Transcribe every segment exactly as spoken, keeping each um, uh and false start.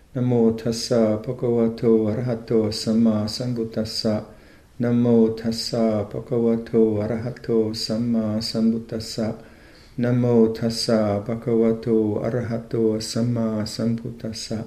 Namo tassa bhagavato arahato samma sambuddhassa. Namo tassa bhagavato arahato samma sambuddhassa. Namo tassa bhagavato arahato samma sambuddhassa.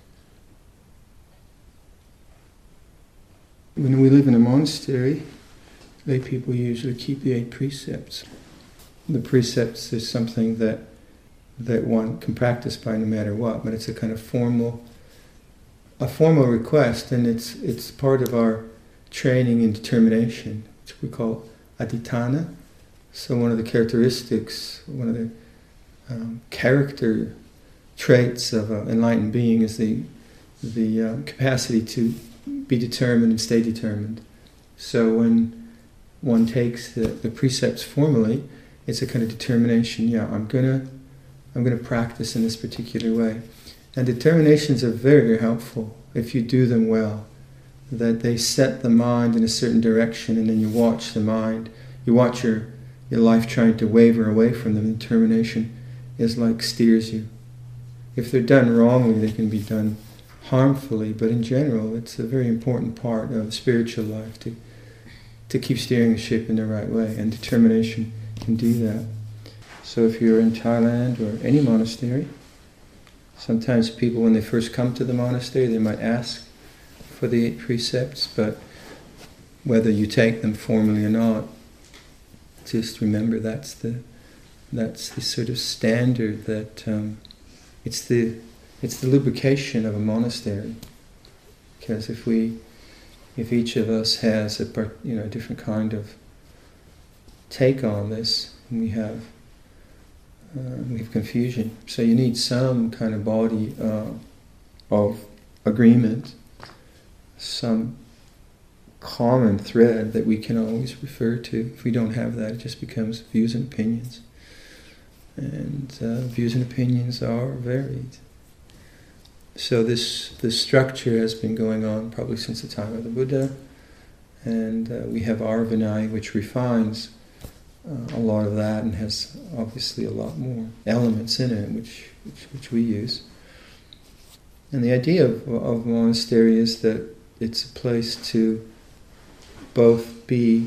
When we live in a monastery, lay people usually keep the eight precepts. The precepts is something that that one can practice by no matter what, but it's a kind of formal, a formal request, and it's it's part of our training in determination, which we call adhitthana. So one of the characteristics, one of the um, character traits of an enlightened being is the the uh, capacity to be determined and stay determined. So when one takes the, the precepts formally, it's a kind of determination. Yeah, I'm gonna, I'm gonna practice in this particular way, and determinations are very, very helpful if you do them well. That they set the mind in a certain direction, and then you watch the mind, you watch your your life trying to waver away from them. Determination is like steers you. If they're done wrongly, they can be done harmfully, but in general, it's a very important part of spiritual life to to keep steering the ship in the right way, and determination can do that. So if you're in Thailand or any monastery, sometimes people, when they first come to the monastery, they might ask for the eight precepts, but whether you take them formally or not, just remember that's the that's the sort of standard that um, it's the it's the lubrication of a monastery. Because if we if each of us has a part- you know different kind of take on this, we have uh, we have confusion. So you need some kind of body uh, of agreement, some common thread that we can always refer to. If we don't have that, it just becomes views and opinions. And uh, views and opinions are varied. So this this structure has been going on probably since the time of the Buddha, and uh, we have our Vinaya, which refines uh, a lot of that and has obviously a lot more elements in it, which which, which we use. And the idea of, of monastery is that it's a place to both be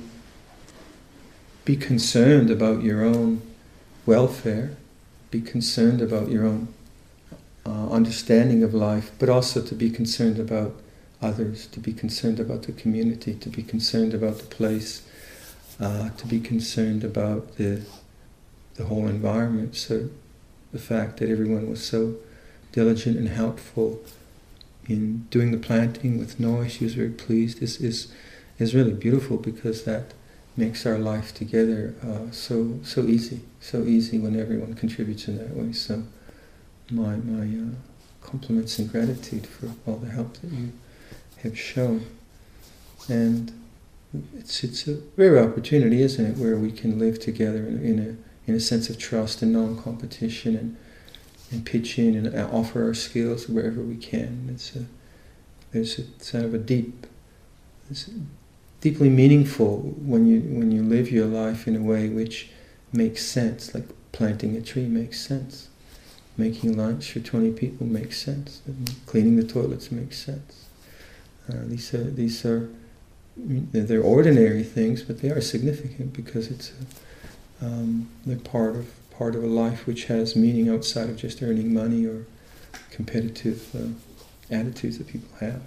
be concerned about your own welfare, be concerned about your own uh, understanding of life, but also to be concerned about others, to be concerned about the community, to be concerned about the place, uh, to be concerned about the the whole environment. So the fact that everyone was so diligent and helpful in doing the planting with Noi, she was very pleased, is is is really beautiful, because that makes our life together uh, so so easy, so easy when everyone contributes in that way. So my my uh, compliments and gratitude for all the help that you have shown. And it's it's a rare opportunity, isn't it, where we can live together in, in a in a sense of trust and non-competition, and and pitch in and offer our skills wherever we can. It's a there's a kind of a deep, it's deeply meaningful when you when you live your life in a way which makes sense. Like planting a tree makes sense, making lunch for twenty people makes sense, and cleaning the toilets makes sense. Uh, these are these are they're ordinary things, but they are significant because it's a, um, they're part of part of a life which has meaning outside of just earning money or competitive uh, attitudes that people have.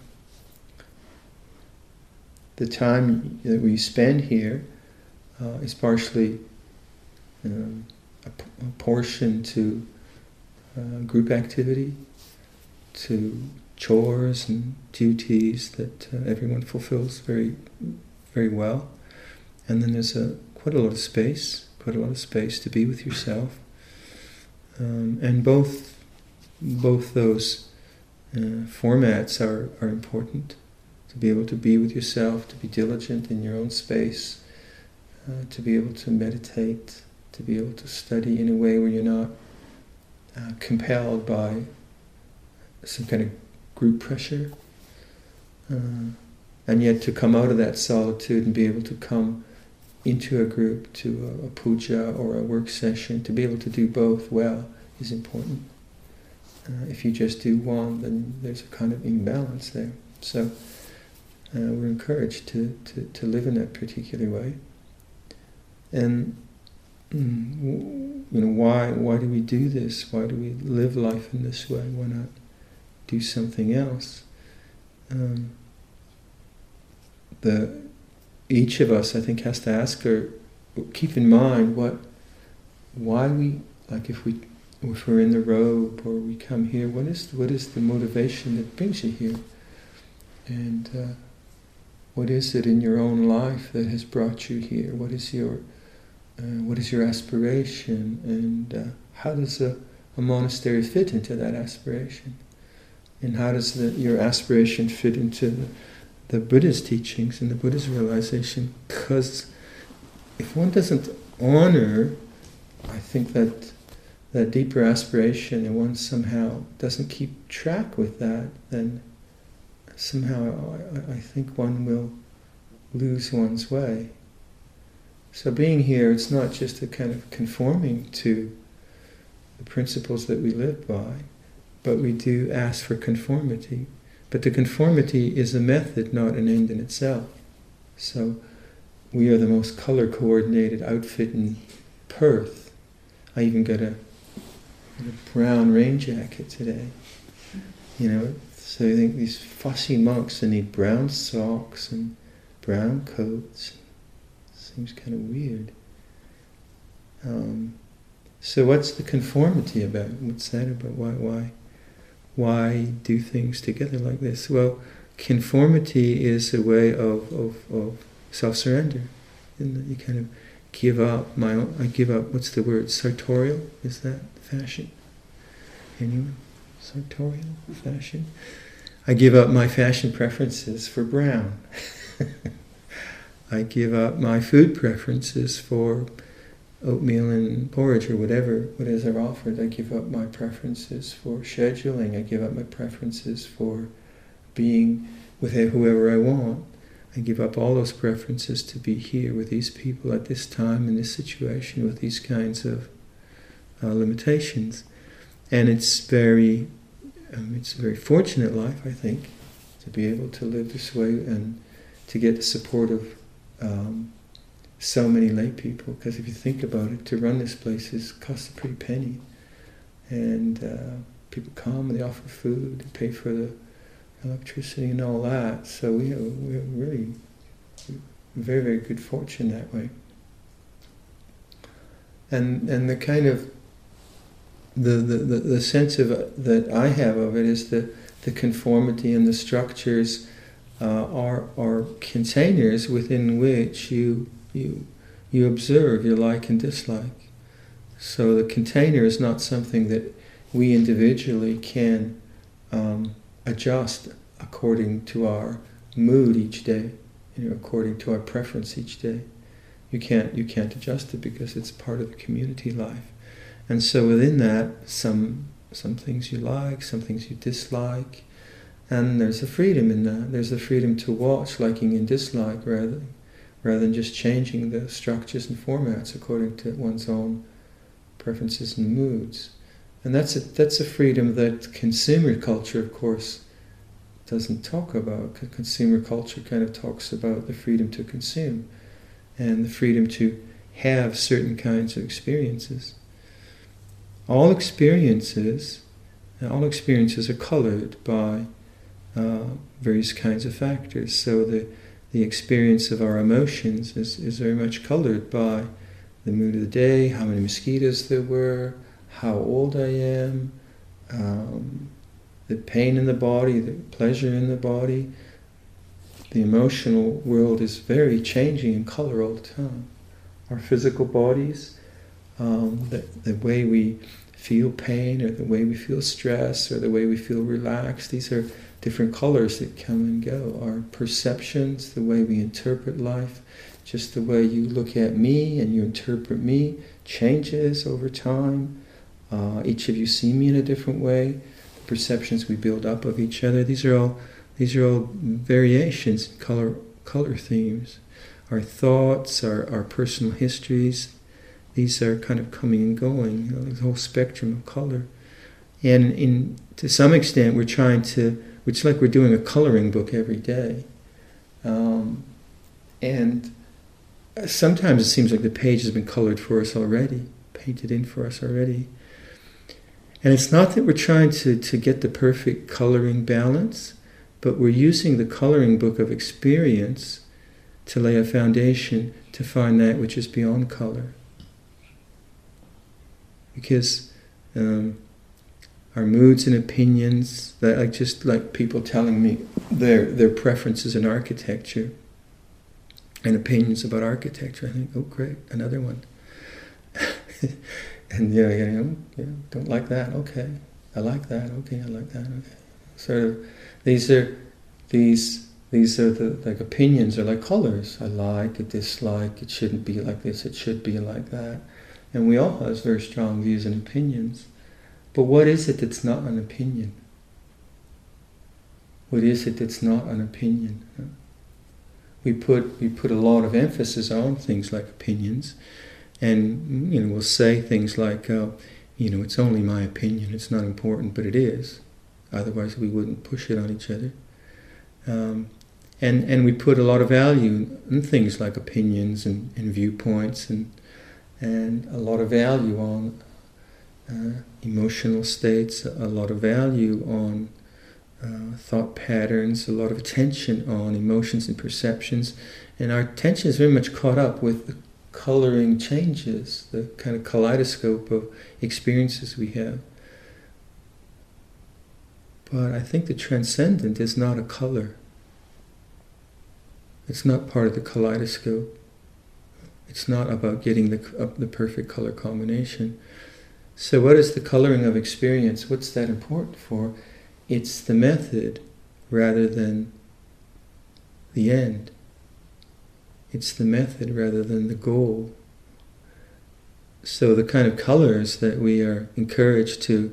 The time that we spend here uh, is partially um, a, p- a portion to uh, group activity, to chores and duties that uh, everyone fulfills very, very well, and then there's a quite a lot of space, quite a lot of space to be with yourself, um, and both both those uh, formats are are important. To be able to be with yourself, to be diligent in your own space, uh, to be able to meditate, to be able to study in a way where you're not uh, compelled by some kind of group pressure, uh, and yet to come out of that solitude and be able to come into a group, to a, a puja or a work session, to be able to do both well is important. Uh, if you just do one, then there's a kind of imbalance there. So uh, we're encouraged to, to, to live in that particular way. And mm, you know, why why do we do this? Why do we live life in this way? Why not do something else? Um, the each of us, I think, has to ask her, keep in mind what, why we, like if we, if we're in the robe or we come here, what is what is the motivation that brings you here? And uh, what is it in your own life that has brought you here? What is your, uh, what is your aspiration? And uh, how does a, a monastery fit into that aspiration? And how does the, your aspiration fit into the, the Buddha's teachings and the Buddha's realization? Because if one doesn't honor, I think that that deeper aspiration, and one somehow doesn't keep track with that, then somehow I, I think one will lose one's way. So being here, it's not just a kind of conforming to the principles that we live by, but we do ask for conformity. But the conformity is a method, not an end in itself. So we are the most color-coordinated outfit in Perth. I even got a, a brown rain jacket today. You know, so I think these fussy monks, they need brown socks and brown coats. Seems kind of weird. Um, so what's the conformity about? What's that about? Why, why, why do things together like this? Well, conformity is a way of, of, of self-surrender. You kind of give up my own, I give up, what's the word, sartorial? Is that fashion? Anyone? Sartorial fashion? I give up my fashion preferences for brown. I give up my food preferences for oatmeal and porridge or whatever, whatever are offered. I give up my preferences for scheduling. I give up my preferences for being with whoever I want. I give up all those preferences to be here with these people at this time, in this situation, with these kinds of uh, limitations. And it's very, um, it's a very fortunate life, I think, to be able to live this way and to get the support of um, so many lay people. Because if you think about it, to run this place is costs a pretty penny. And uh, people come and they offer food, they pay for the electricity and all that. So we have, we have really very, very good fortune that way. And and the kind of the the, the, the sense of uh, that I have of it is that the conformity and the structures uh, are are containers within which you you you observe your like and dislike. So the container is not something that we individually can um, adjust according to our mood each day, you know, according to our preference each day. You can't you can't adjust it because it's part of the community life. And so within that, some some things you like, some things you dislike, and there's a freedom in that. There's a freedom to watch liking and dislike rather rather than just changing the structures and formats according to one's own preferences and moods. And that's a, that's a freedom that consumer culture, of course, doesn't talk about. Consumer culture kind of talks about the freedom to consume and the freedom to have certain kinds of experiences. All experiences, all experiences are colored by uh, various kinds of factors. So the the experience of our emotions is, is very much colored by the mood of the day, how many mosquitoes there were, how old I am, um, the pain in the body, the pleasure in the body. The emotional world is very changing in color all the time. Our physical bodies, um, the, the way we feel pain or the way we feel stress or the way we feel relaxed, these are different colors that come and go. Our perceptions, the way we interpret life, just the way you look at me and you interpret me changes over time. Uh, each of you see me in a different way. The perceptions we build up of each other, these are all these are all variations in color color themes. Our thoughts, our, our personal histories, these are kind of coming and going, you know, the whole spectrum of color. And in to some extent, we're trying to, it's like we're doing a coloring book every day. Um, and sometimes it seems like the page has been colored for us already, painted in for us already. And it's not that we're trying to, to get the perfect coloring balance, but we're using the coloring book of experience to lay a foundation to find that which is beyond color. Because um, our moods and opinions, that like just like people telling me their their preferences in architecture and opinions about architecture, I think, oh great, another one. And you know, you know, you know, don't like that, okay. I like that, okay, I like that, okay. Sort of, these are these these are the like opinions are like colors. I like, I dislike, it shouldn't be like this, it should be like that. And we all have very strong views and opinions. But what is it that's not an opinion? What is it that's not an opinion? We put we put a lot of emphasis on things like opinions, and you know we'll say things like, uh, you know, it's only my opinion. It's not important, but it is. Otherwise, we wouldn't push it on each other. Um, and and we put a lot of value in things like opinions and, and viewpoints, and and a lot of value on uh, emotional states, a lot of value on uh, thought patterns, a lot of attention on emotions and perceptions, and our attention is very much caught up with the coloring changes, the kind of kaleidoscope of experiences we have. But I think the transcendent is not a color. It's not part of the kaleidoscope. It's not about getting the uh, the perfect color combination. So what is the coloring of experience? What's that important for? It's the method rather than the end. It's the method rather than the goal. So the kind of colors that we are encouraged to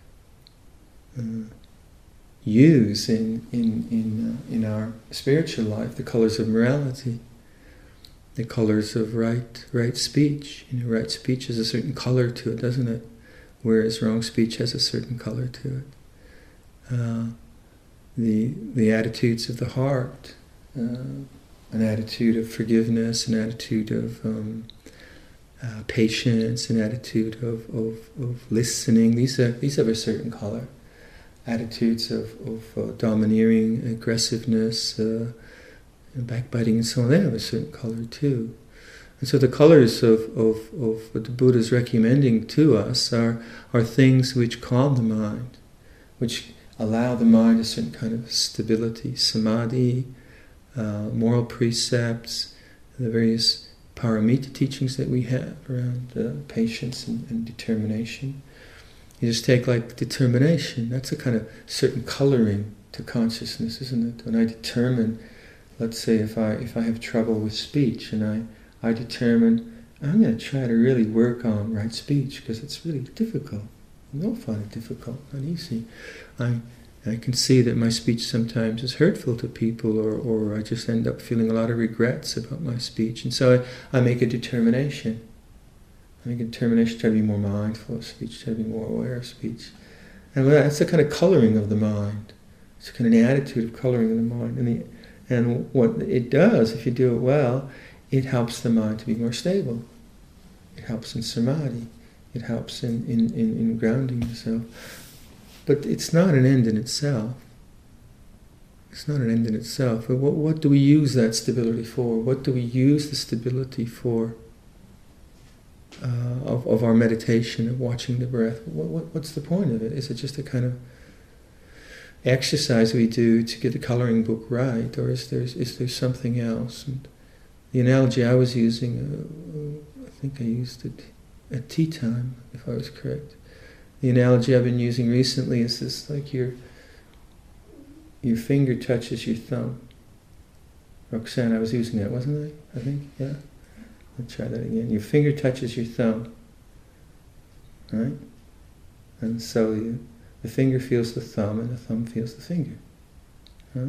uh, use in in in uh, in our spiritual life, the colors of morality, the colors of right right speech. You know, right speech has a certain color to it, doesn't it? Whereas wrong speech has a certain color to it. Uh, the the attitudes of the heart, uh, an attitude of forgiveness, an attitude of um, uh, patience, an attitude of, of, of listening. These are these have a certain color. Attitudes of, of uh, domineering, aggressiveness, uh, and backbiting, and so on. They have a certain color too. And so the colors of, of, of what the Buddha is recommending to us are, are things which calm the mind, which allow the mind a certain kind of stability, samadhi, uh, moral precepts, the various paramita teachings that we have around uh, patience and, and determination. You just take like determination, that's a kind of certain coloring to consciousness, isn't it? When I determine, let's say if I if I have trouble with speech and I I determine, I'm going to try to really work on right speech because it's really difficult. I don't find it difficult, not easy. I I can see that my speech sometimes is hurtful to people, or, or I just end up feeling a lot of regrets about my speech. And so I, I make a determination. I make a determination to try to be more mindful of speech, try to be more aware of speech. And that's the kind of coloring of the mind. It's a kind of an attitude of coloring of the mind. And, the, and what it does, if you do it well, it helps the mind to be more stable. It helps in samadhi. It helps in, in, in, in grounding yourself. But it's not an end in itself. It's not an end in itself. But what, what do we use that stability for? What do we use the stability for uh, of, of our meditation, of watching the breath? What, what, what's the point of it? Is it just a kind of exercise we do to get the coloring book right? Or is there, is there something else? And the analogy I was using, uh, I think I used it at tea time, if I was correct. The analogy I've been using recently is this, like your your finger touches your thumb. Roxanne, I was using that, wasn't I? I think, yeah. Let's try that again. Your finger touches your thumb, right? And so you, the finger feels the thumb, and the thumb feels the finger. Huh?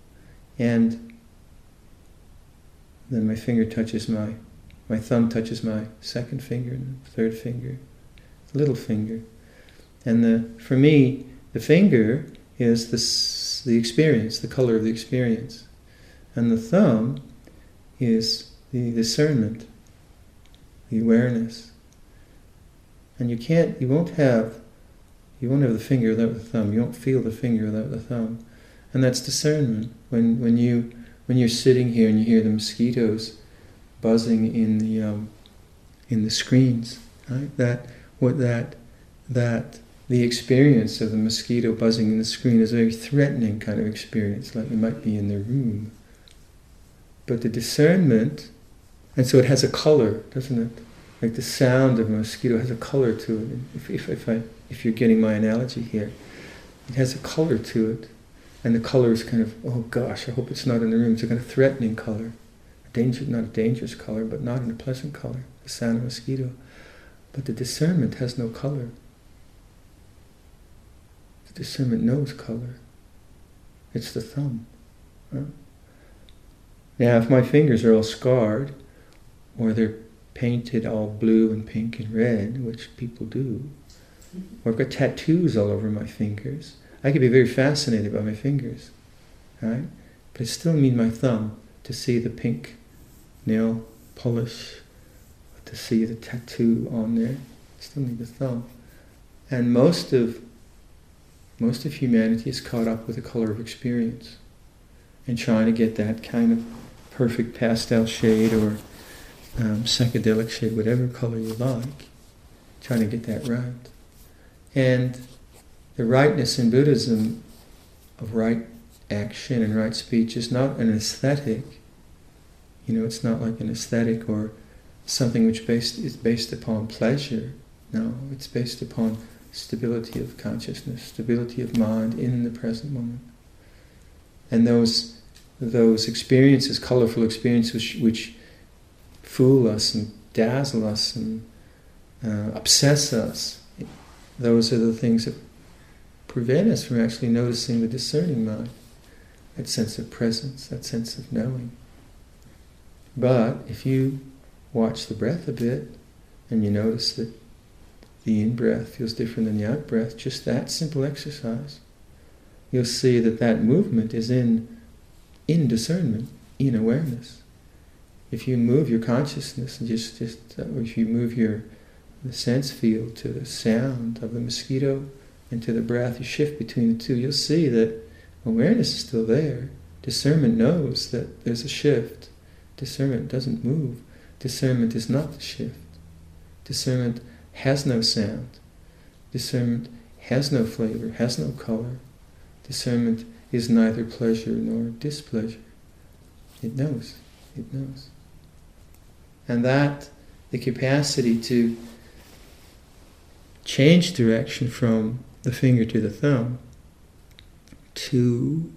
And then my finger touches my, my thumb touches my second finger, and third finger, little finger. And the for me, the finger is the, the experience, the color of the experience. And the thumb is the discernment, the awareness. And you can't, you won't have, you won't have the finger without the thumb. You won't feel the finger without the thumb. And that's discernment. When when you when you're sitting here and you hear the mosquitoes buzzing in the um, in the screens, right? That what that that the experience of the mosquito buzzing in the screen is a very threatening kind of experience, like you might be in the room. But the discernment, and so it has a color, doesn't it? Like the sound of a mosquito has a color to it. If if if, I, if you're getting my analogy here, it has a color to it. And the color is kind of, oh gosh, I hope it's not in the room. It's a kind of threatening color. A danger, not a dangerous color, but not in a pleasant color. The sound of a mosquito. But the discernment has no color. The discernment knows color. It's the thumb. Huh? Now, if my fingers are all scarred, or they're painted all blue and pink and red, which people do, or I've got tattoos all over my fingers, I could be very fascinated by my fingers, right? But I still need my thumb to see the pink nail polish, to see the tattoo on there. I still need the thumb. And most of most of humanity is caught up with the color of experience and trying to get that kind of perfect pastel shade or um, psychedelic shade, whatever color you like, trying to get that right. And the rightness in Buddhism of right action and right speech is not an aesthetic. You know, it's not like an aesthetic or something which based, is based upon pleasure. No, it's based upon stability of consciousness, stability of mind in the present moment. And those those experiences, colorful experiences which, which fool us and dazzle us and uh, obsess us, those are the things that prevent us from actually noticing the discerning mind, that sense of presence, that sense of knowing. But if you watch the breath a bit and you notice that the in-breath feels different than the out-breath, just that simple exercise, you'll see that that movement is in, in discernment, in awareness. If you move your consciousness and just, just uh, or if you move your the sense field to the sound of the mosquito and to the breath, you shift between the two, you'll see that awareness is still there. Discernment knows that there's a shift. Discernment doesn't move. Discernment is not the shift. Discernment has no sound. Discernment has no flavor, has no color. Discernment is neither pleasure nor displeasure. It knows. It knows. And that, the capacity to change direction from the finger to the thumb, to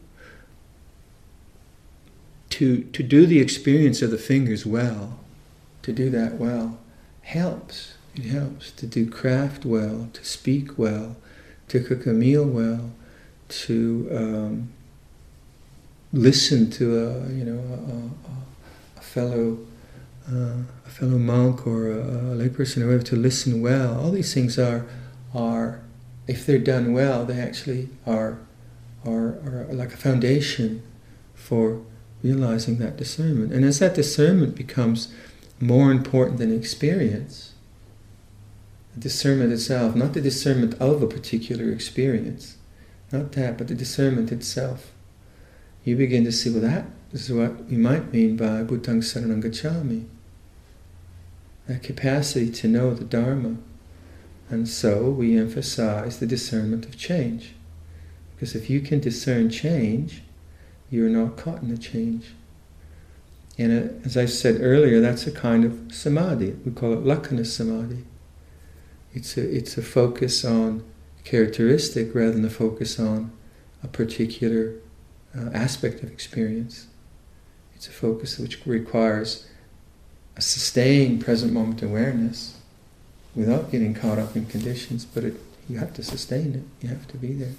to to do the experience of the fingers well, to do that well, helps. It helps to do craft well, to speak well, to cook a meal well, to um, listen to a you know a, a, a fellow uh, a fellow monk or a, a layperson or whatever, to listen well. All these things are are if they're done well, they actually are are, are like a foundation for realizing that discernment. And as that discernment becomes more important than experience, the discernment itself, not the discernment of a particular experience, not that, but the discernment itself, you begin to see, well, that is what we might mean by Buddhaṃ Saranam Gacchāmi, that capacity to know the Dharma. And so we emphasize the discernment of change. Because if you can discern change, you're not caught in the change. And uh, as I said earlier, that's a kind of samadhi. We call it lakkhana samadhi. It's a, it's a focus on characteristic rather than a focus on a particular uh, aspect of experience. It's a focus which requires a sustained present moment awareness without getting caught up in conditions, but it, you have to sustain it, you have to be there.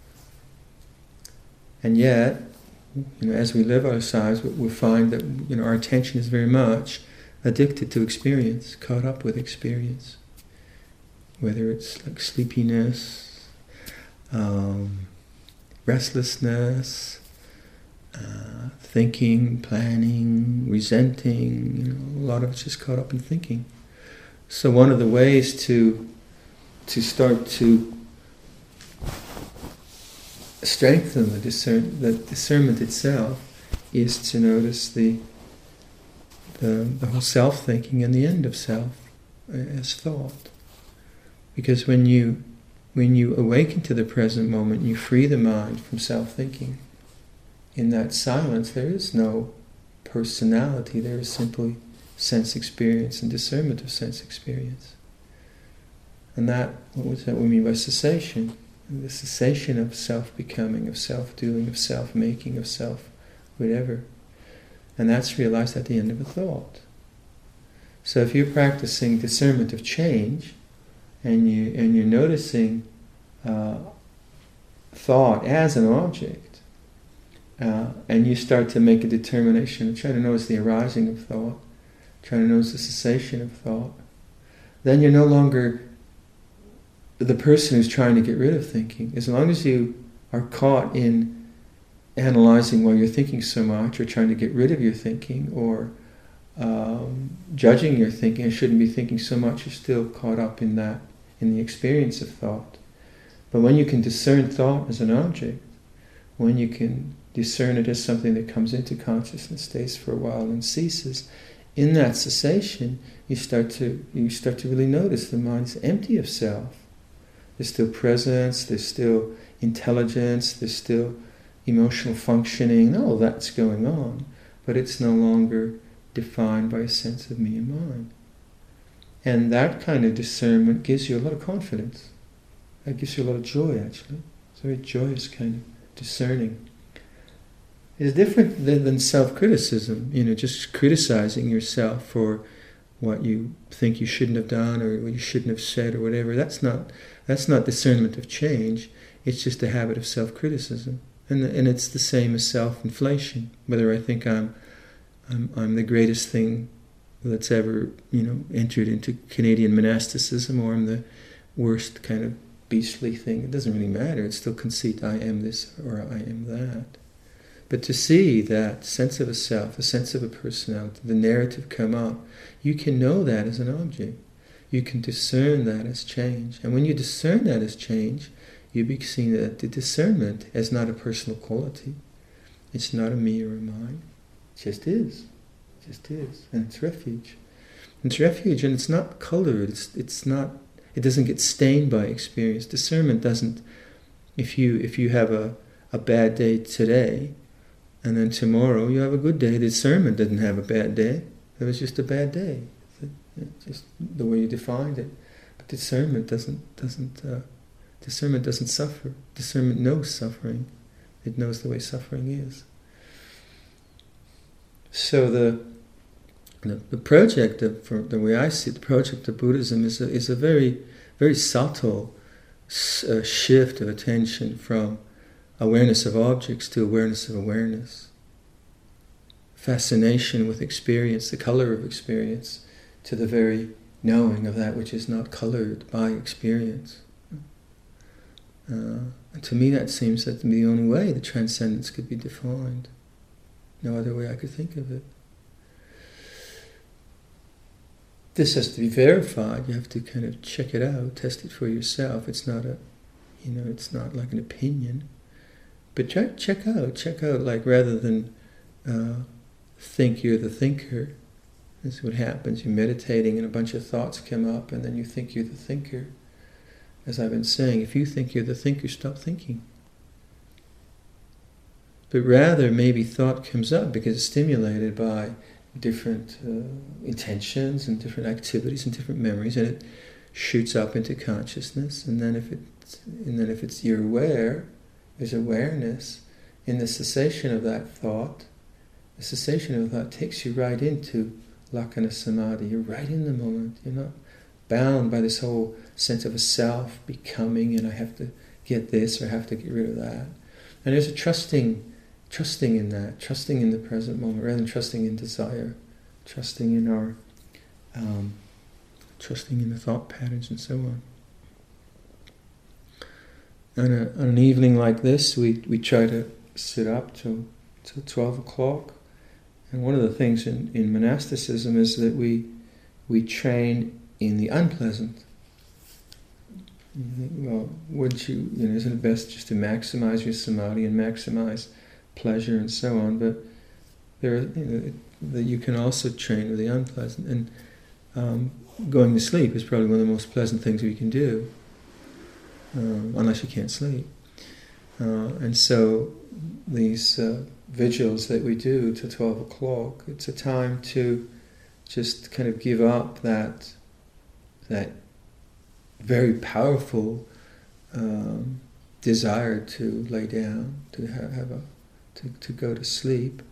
And yet, you know, as we live our lives, we find that you know our attention is very much addicted to experience, caught up with experience. whether it's like sleepiness, um, restlessness, uh, thinking, planning, resenting, you know, a lot of it's just caught up in thinking. So one of the ways to to start to strengthen the discern the discernment itself is to notice the the, the whole self-thinking and the end of self as thought. Because when you when you awaken to the present moment, you free the mind from self-thinking. In that silence, there is no personality. There is simply sense experience and discernment of sense experience. And that, what was that we mean by cessation? The cessation of self-becoming, of self-doing, of self-making, of self-whatever. And that's realized at the end of a thought. So if you're practicing discernment of change, and you and you're noticing uh, thought as an object, uh, and you start to make a determination, try to notice the arising of thought, try to notice the cessation of thought, then you're no longer the person who's trying to get rid of thinking. As long as you are caught in analyzing why you're thinking so much, or trying to get rid of your thinking, or um, judging your thinking, I shouldn't be thinking so much, you're still caught up in that, in the experience of thought. But when you can discern thought as an object, when you can discern it as something that comes into consciousness, stays for a while and ceases, in that cessation you start to you start to really notice the mind's empty of self. There's still presence, there's still intelligence, there's still emotional functioning, all that's going on, but it's no longer defined by a sense of me and mine. And that kind of discernment gives you a lot of confidence. That gives you a lot of joy, actually. It's a very joyous kind of discerning. It's different than, than self-criticism, you know, just criticizing yourself for what you think you shouldn't have done or what you shouldn't have said or whatever. That's not that's not discernment of change. It's just a habit of self-criticism. And and it's the same as self-inflation. Whether I think I'm I'm I'm the greatest thing that's ever, you know, entered into Canadian monasticism, or I'm the worst kind of beastly thing. It doesn't really matter. It's still conceit. I am this or I am that. But to see that sense of a self, a sense of a personality, the narrative come up, you can know that as an object. You can discern that as change. And when you discern that as change, you be seeing that the discernment is not a personal quality. It's not a me or a mine. It just is. It just is. And it's refuge. It's refuge, and it's not colored. It's it's not. It doesn't get stained by experience. Discernment doesn't. If you if you have a, a bad day today, and then tomorrow you have a good day, discernment didn't have a bad day. It was just a bad day. It's just the way you defined it. But discernment doesn't doesn't. Uh, discernment doesn't suffer. Discernment knows suffering. It knows the way suffering is. So the the, the project of, for the way I see it, the project of Buddhism is a, is a very very subtle uh, shift of attention from awareness of objects to awareness of awareness. Fascination with experience, the color of experience, to the very knowing of that which is not colored by experience. Uh, and to me that seems that to be the only way the transcendence could be defined. No other way I could think of it. This has to be verified. You have to kind of check it out, test it for yourself. It's not a, you know, it's not like an opinion. But check, check out, check out, like rather than uh, think you're the thinker. This is what happens. You're meditating and a bunch of thoughts come up and then you think you're the thinker. As I've been saying, if you think you're the thinker, stop thinking. But rather, maybe thought comes up because it's stimulated by different uh, intentions and different activities and different memories, and it shoots up into consciousness. And then, if it's and then if it's you're aware, there's awareness in the cessation of that thought. The cessation of thought takes you right into Lakkhana Samadhi. You're right in the moment. You're not bound by this whole sense of a self becoming, and I have to get this or I have to get rid of that. And there's a trusting. Trusting in that, trusting in the present moment, rather than trusting in desire, trusting in our, um, trusting in the thought patterns and so on. on, a, on an evening like this, we, we try to sit up till, till twelve o'clock. And one of the things in, in monasticism is that we we train in the unpleasant. You think, well, wouldn't you, you know, isn't it best just to maximize your samadhi and maximize pleasure and so on? But there, are, you know, that you can also train with the unpleasant. And um, going to sleep is probably one of the most pleasant things we can do, um, unless you can't sleep. Uh, and so these uh, vigils that we do till twelve o'clock, it's a time to just kind of give up that that very powerful um, desire to lay down, to have, have a to, to go to sleep.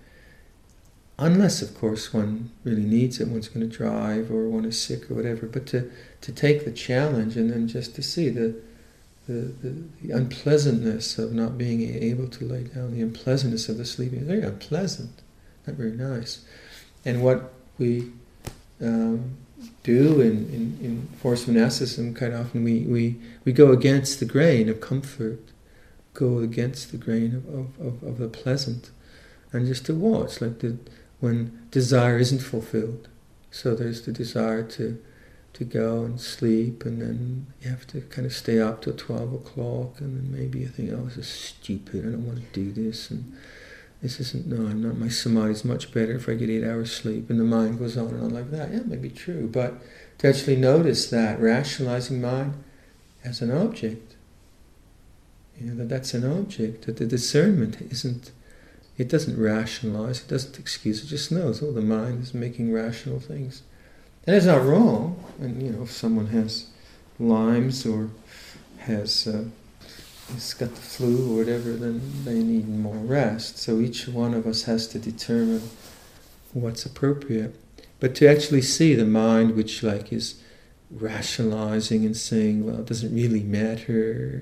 Unless, of course, one really needs it, one's going to drive or one is sick or whatever. But to, to take the challenge and then just to see the The, the, the unpleasantness of not being able to lay down, the unpleasantness of the sleeping, very unpleasant, not very nice. And what we um, do in, in, in forced monasticism, quite often we, we, we go against the grain of comfort, go against the grain of, of, of, of the pleasant, and just to watch, like the, when desire isn't fulfilled. So there's the desire to to go and sleep, and then you have to kind of stay up till twelve o'clock, and then maybe you think, oh, this is stupid, I don't want to do this, and this isn't, no, I'm not, my samadhi is much better if I get eight hours sleep, and the mind goes on and on like that. Yeah, it may be true, but to actually notice that, rationalizing mind as an object, you know, that that's an object, that the discernment isn't, it doesn't rationalize, it doesn't excuse, it just knows, oh, the mind is making rational things. And it's not wrong. And you know, if someone has Lyme's or has uh, has got the flu or whatever, then they need more rest. So each one of us has to determine what's appropriate. But to actually see the mind, which like is rationalizing and saying, well, it doesn't really matter,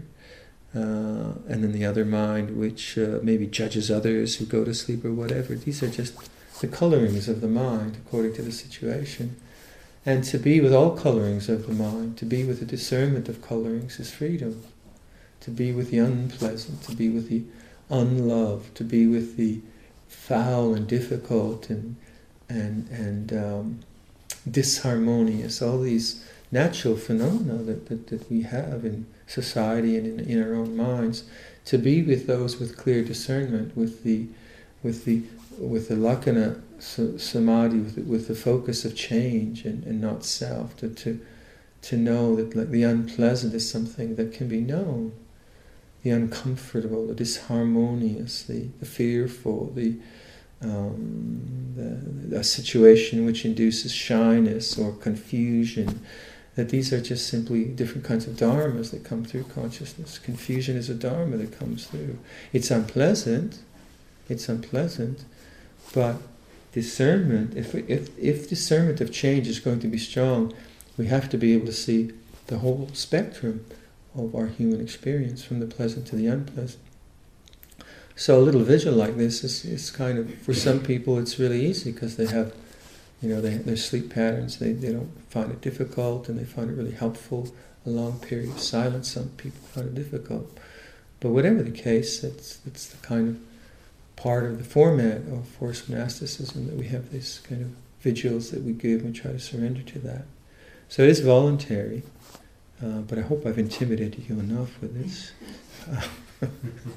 uh, and then the other mind, which uh, maybe judges others who go to sleep or whatever. These are just the colorings of the mind according to the situation. And to be with all colorings of the mind, to be with the discernment of colorings is freedom. To be with the unpleasant, to be with the unloved, to be with the foul and difficult and and and um, disharmonious, all these natural phenomena that, that, that we have in society and in, in our own minds, to be with those with clear discernment, with the with the with the lakkhana samadhi, with the, with the focus of change and, and not self, to, to to know that like, the unpleasant is something that can be known, the uncomfortable, the disharmonious, the, the fearful, the, um, the a situation which induces shyness or confusion, that these are just simply different kinds of dharmas that come through consciousness. Confusion is a dharma that comes through. It's unpleasant, it's unpleasant, but discernment, if, if if discernment of change is going to be strong, we have to be able to see the whole spectrum of our human experience, from the pleasant to the unpleasant. So a little vigil like this is, is kind of, for some people it's really easy because they have, you know, they, their sleep patterns, they, they don't find it difficult and they find it really helpful. A long period of silence, some people find it difficult. But whatever the case, it's, it's the kind of part of the format of forced monasticism that we have these kind of vigils that we give and we try to surrender to that. So it is voluntary, uh, but I hope I've intimidated you enough with this. Uh,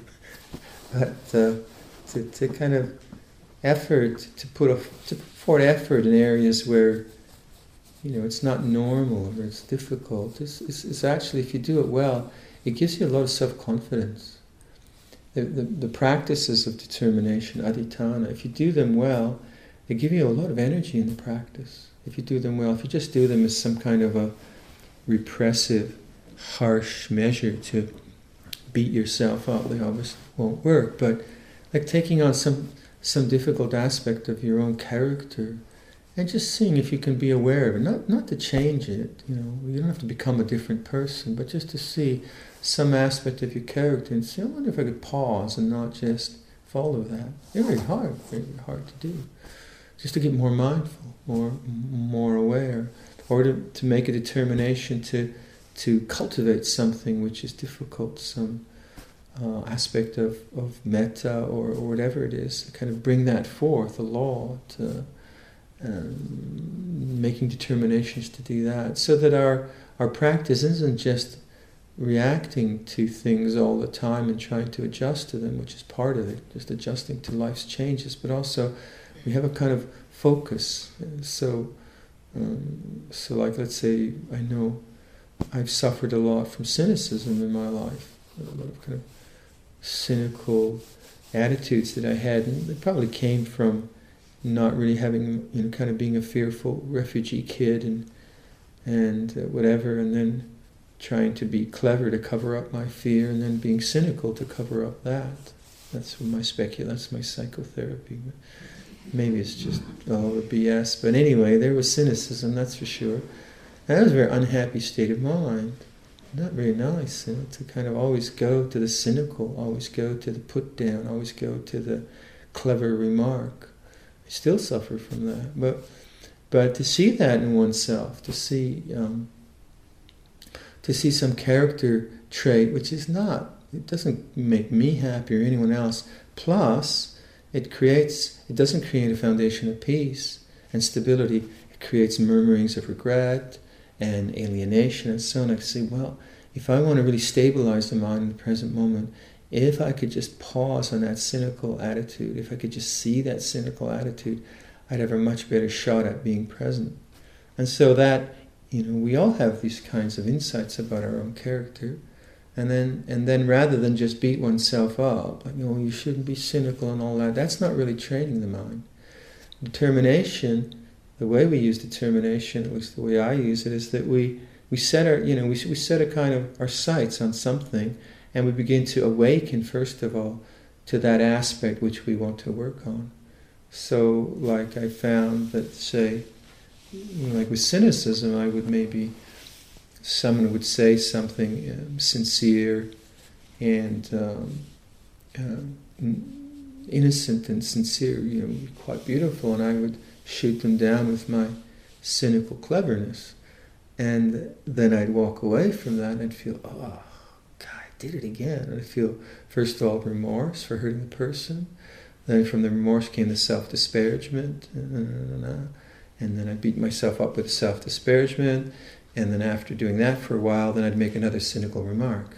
but uh, to, to kind of effort, to put, a, to put forward effort in areas where, you know, it's not normal or it's difficult, it's, it's, it's actually, if you do it well, it gives you a lot of self-confidence. The, the, the practices of determination, adhitthana, if you do them well, they give you a lot of energy in the practice. If you do them well, if you just do them as some kind of a repressive, harsh measure to beat yourself up, they obviously won't work. But like taking on some some difficult aspect of your own character and just seeing if you can be aware of it, not not to change it, you know, you don't have to become a different person, but just to see some aspect of your character and say, I wonder if I could pause and not just follow that. It's very hard, very hard to do. Just to get more mindful, more more aware, or to, to make a determination to to cultivate something which is difficult, some uh, aspect of, of metta or, or whatever it is, to kind of bring that forth, a law, to, um, making determinations to do that, so that our, our practice isn't just reacting to things all the time and trying to adjust to them, which is part of it, just adjusting to life's changes, but also we have a kind of focus. So, um, so like let's say, I know I've suffered a lot from cynicism in my life, a lot of kind of cynical attitudes that I had, and they probably came from not really having, you know, kind of being a fearful refugee kid and and uh, whatever, and then trying to be clever to cover up my fear, and then being cynical to cover up that. That's my specul. That's my psychotherapy. Maybe it's just all the B S. But anyway, there was cynicism, that's for sure. And that was a very unhappy state of mind. Not very nice, you know, to kind of always go to the cynical, always go to the put down, always go to the clever remark. I still suffer from that. But but to see that in oneself, to see um, to see some character trait which is not, it doesn't make me happy or anyone else, plus it creates, it doesn't create a foundation of peace and stability, it creates murmurings of regret and alienation and so on. I say, well, if I want to really stabilize the mind in the present moment, if I could just pause on that cynical attitude, if I could just see that cynical attitude, I'd have a much better shot at being present. And so that, you know, we all have these kinds of insights about our own character, and then and then rather than just beat oneself up, like, you know, you shouldn't be cynical and all that, that's not really training the mind. Determination, the way we use determination, at least the way I use it, is that we, we set our, you know, we, we set a kind of our sights on something, and we begin to awaken, first of all, to that aspect which we want to work on. So, like I found that, say, you know, like with cynicism, I would maybe, someone would say something um, sincere and um, uh, innocent and sincere, you know, quite beautiful, and I would shoot them down with my cynical cleverness. And then I'd walk away from that and I'd feel, oh, God, I did it again. And I'd feel, first of all, remorse for hurting the person. Then from the remorse came the self-disparagement. And then I'd beat myself up with self-disparagement. And then after doing that for a while, then I'd make another cynical remark.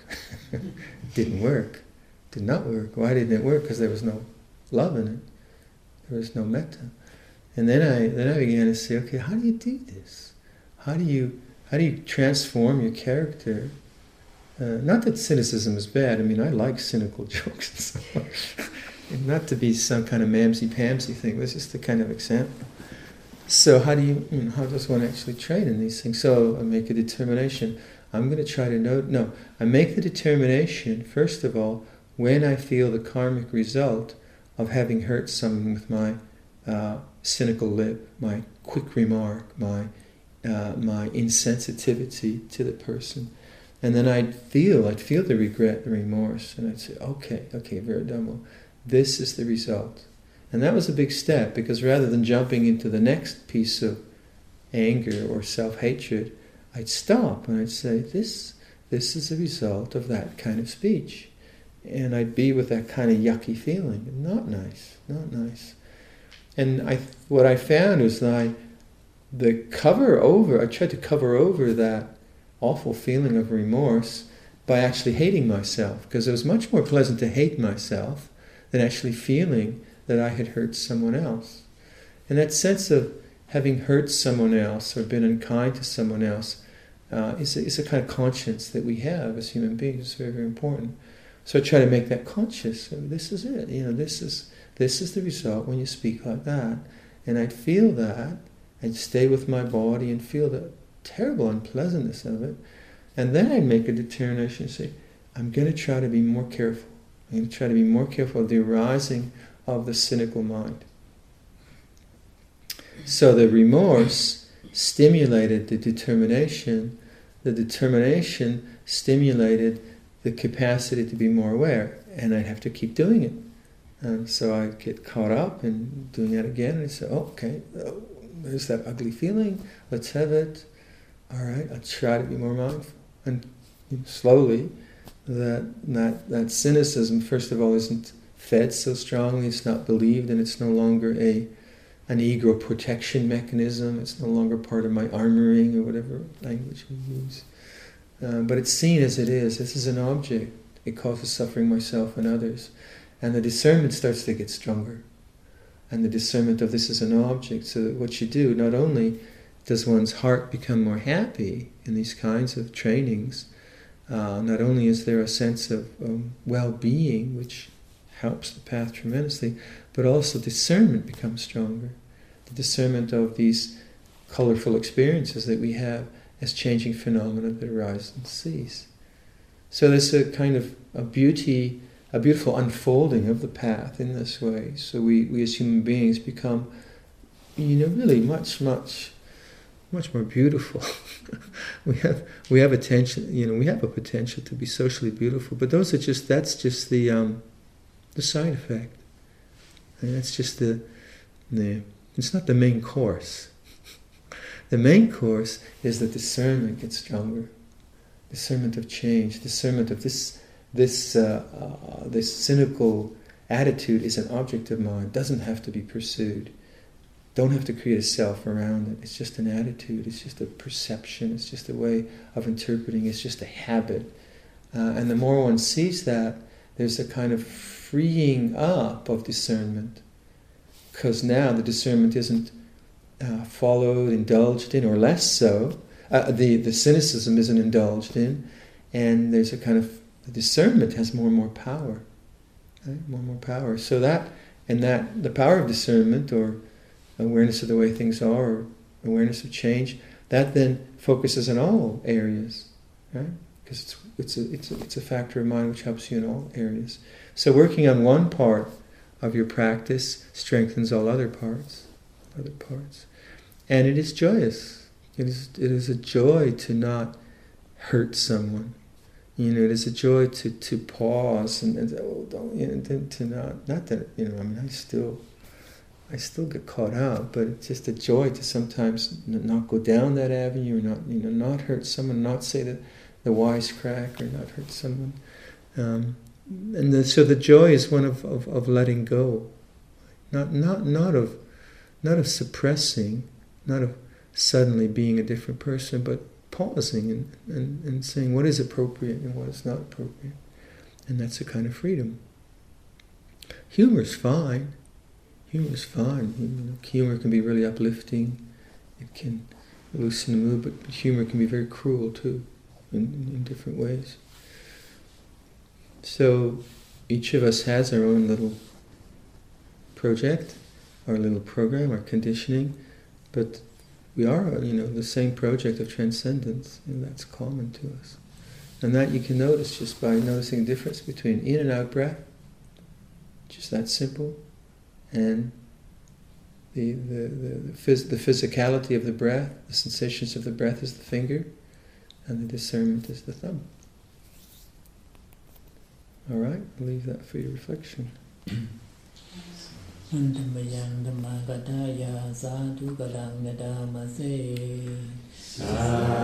It didn't work. It did not work. Why didn't it work? Because there was no love in it. There was no metta. And then I then I began to say, okay, how do you do this? How do you how do you transform your character? Uh, not that cynicism is bad. I mean, I like cynical jokes and so on. And not to be some kind of mamsy-pamsy thing. It's just a kind of example. So how do you, you know, how does one actually train in these things? So I make a determination. I'm going to try to know. No, I make the determination, first of all, when I feel the karmic result of having hurt someone with my uh, cynical lip, my quick remark, my uh, my insensitivity to the person. And then I'd feel, I'd feel the regret, the remorse, and I'd say, okay, okay, Viradhammo, this is the result. And that was a big step, because rather than jumping into the next piece of anger or self-hatred, I'd stop and I'd say, this, this is the result of that kind of speech. And I'd be with that kind of yucky feeling. Not nice, not nice. And I, what I found was that I, the cover over, I tried to cover over that awful feeling of remorse by actually hating myself, because it was much more pleasant to hate myself than actually feeling that I had hurt someone else. And that sense of having hurt someone else or been unkind to someone else uh, is, a, is a kind of conscience that we have as human beings. It's very, very important. So I try to make that conscious. So this is it. You know, this is this is the result when you speak like that. And I'd feel that. I'd stay with my body and feel the terrible unpleasantness of it. And then I'd make a determination and say, I'm going to try to be more careful. I'm going to try to be more careful of the arising of the cynical mind. So the remorse stimulated the determination. The determination stimulated the capacity to be more aware. And I'd have to keep doing it. And so I'd get caught up in doing that again. And I'd say, oh, okay, there's that ugly feeling. Let's have it. All right, I'll try to be more mindful. and slowly, that, that that cynicism, first of all, isn't fed so strongly, it's not believed, and it's no longer a an ego protection mechanism, it's no longer part of my armoring, or whatever language we use. Uh, but it's seen as it is. This is an object. It causes suffering myself and others. And the discernment starts to get stronger. And the discernment of this is an object. So that what you do, not only does one's heart become more happy in these kinds of trainings, uh, not only is there a sense of um, well-being, which helps the path tremendously, but also discernment becomes stronger. The discernment of these colorful experiences that we have as changing phenomena that arise and cease. So there's a kind of a beauty, a beautiful unfolding of the path in this way. So we, we as human beings become, you know, really much, much, much more beautiful. we have we have attention, you know, we have a potential to be socially beautiful, but those are just that's just the um, the side effect. And that's just the the it's not the main course. The main course is that discernment gets stronger. Discernment of change, discernment of this this uh, uh, this cynical attitude is an object of mind, doesn't have to be pursued. Don't have to create a self around it. It's just an attitude, it's just a perception, it's just a way of interpreting, it's just a habit. Uh, and the more one sees that, there's a kind of freeing up of discernment. Because now the discernment isn't uh, followed, indulged in, or less so. Uh, the, the cynicism isn't indulged in, and there's a kind of, the discernment has more and more power. Right? More and more power. So that, and that, the power of discernment, or awareness of the way things are, or awareness of change, that then focuses on all areas, right? Because it's it's a, it's a, it's a factor of mind which helps you in all areas. So working on one part of your practice strengthens all other parts, other parts. And it is joyous. It is it is a joy to not hurt someone. You know, it is a joy to, to pause and, and oh, don't, you know, to, to not, not that, you know, I mean, I still, I still get caught out, but it's just a joy to sometimes not go down that avenue, or not, you know, not hurt someone, not say the, the wisecrack, or not hurt someone. Um, and the, so the joy is one of, of, of letting go, not not not of not of suppressing, not of suddenly being a different person, but pausing and, and, and saying what is appropriate and what is not appropriate. And that's a kind of freedom. Humor's fine. Humor's fine. You know, humor can be really uplifting. It can loosen the mood, but humor can be very cruel too, in, in, in different ways. So each of us has our own little project, our little program, our conditioning, but we are, you know, the same project of transcendence, and that's common to us. And that you can notice just by noticing the difference between in and out breath, just that simple, and the the the, the, phys- the physicality of the breath, the sensations of the breath is the finger, and the discernment is the thumb. All right, I'll leave that for your reflection. Antamayang Dhammagadaya Sadhu Galang Nadamase